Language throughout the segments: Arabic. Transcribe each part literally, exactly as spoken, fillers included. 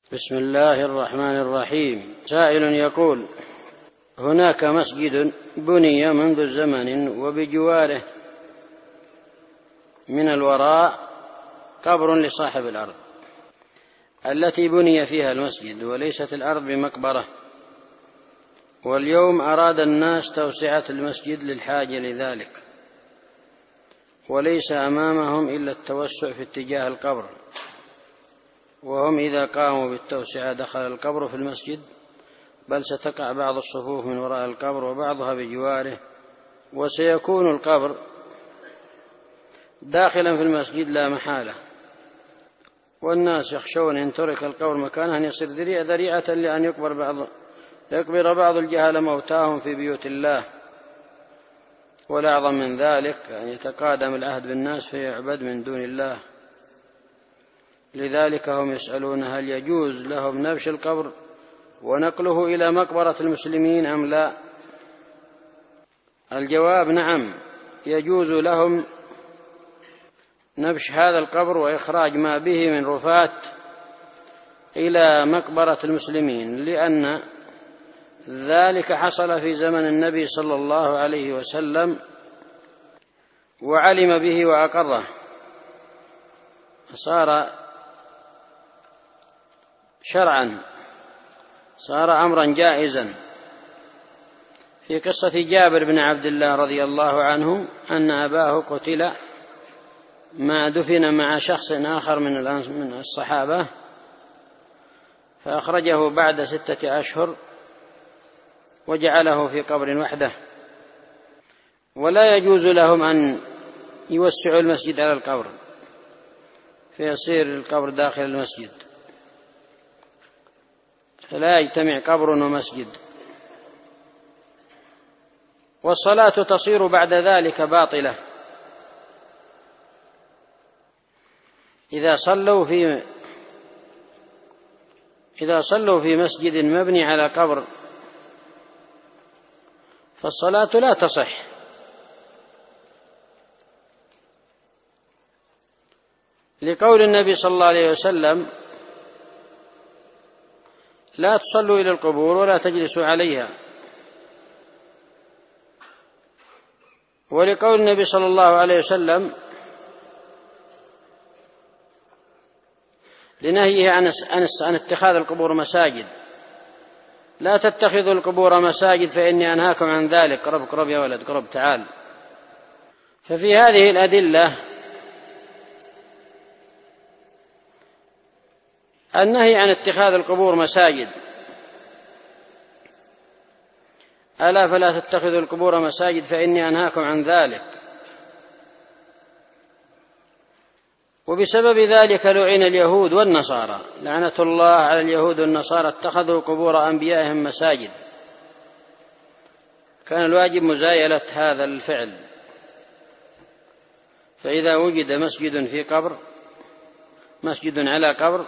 بسم الله الرحمن الرحيم. سائل يقول: هناك مسجد بني منذ زمن وبجواره من الوراء قبر لصاحب الأرض التي بني فيها المسجد، وليست الأرض بمقبرة، واليوم أراد الناس توسعة المسجد للحاجة لذلك، وليس أمامهم إلا التوسع في اتجاه القبر، وهم إذا قاموا بالتوسعة دخل القبر في المسجد، بل ستقع بعض الصفوف من وراء القبر وبعضها بجواره، وسيكون القبر داخلا في المسجد لا محالة، والناس يخشون إن ترك القبر مكانه أن يصير ذريعة لأن يقبر بعض يقبر بعض الجهل موتاهم في بيوت الله، والأعظم من ذلك أن يتقادم العهد بالناس فيعبد من دون الله. لذلك هم يسألون: هل يجوز لهم نبش القبر ونقله إلى مقبرة المسلمين أم لا؟ الجواب: نعم، يجوز لهم نبش هذا القبر وإخراج ما به من رفات إلى مقبرة المسلمين، لأن ذلك حصل في زمن النبي صلى الله عليه وسلم وعلم به وأقره، صار شرعا، صار أمرا جائزا. في قصة جابر بن عبد الله رضي الله عنه أن أباه قتل ما دفن مع شخص آخر من الصحابة، فأخرجه بعد ستة أشهر وجعله في قبر وحده، ولا يجوز لهم أن يوسعوا المسجد على القبر فيصير القبر داخل المسجد، فلا يجتمع قبر ومسجد، والصلاة تصير بعد ذلك باطلة. إذا صلوا في إذا صلوا في مسجد مبني على قبر فالصلاة لا تصح، لقول النبي صلى الله عليه وسلم: لا تصلوا إلى القبور ولا تجلسوا عليها، ولقول النبي صلى الله عليه وسلم لنهيه عن اتخاذ القبور مساجد: لا تتخذوا القبور مساجد فإني أنهاكم عن ذلك. قرب قرب يا ولد، قرب تعال. ففي هذه الأدلة النهي عن اتخاذ القبور مساجد: ألا فلا تتخذوا القبور مساجد فإني أنهاكم عن ذلك. وبسبب ذلك لعن اليهود والنصارى، لعنة الله على اليهود والنصارى، اتخذوا قبور أنبيائهم مساجد. كان الواجب مزايلة هذا الفعل، فإذا وجد مسجد في قبر مسجد على قبر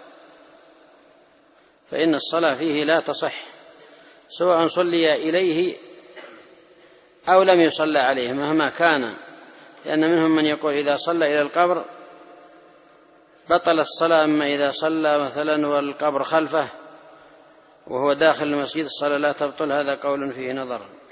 فإن الصلاة فيه لا تصح، سواء صلي إليه أو لم يصلى عليه مهما كان، لأن منهم من يقول إذا صلى إلى القبر بطل الصلاة، أما إذا صلى مثلا والقبر خلفه وهو داخل المسجد الصلاة لا تبطل. هذا قول فيه نظر.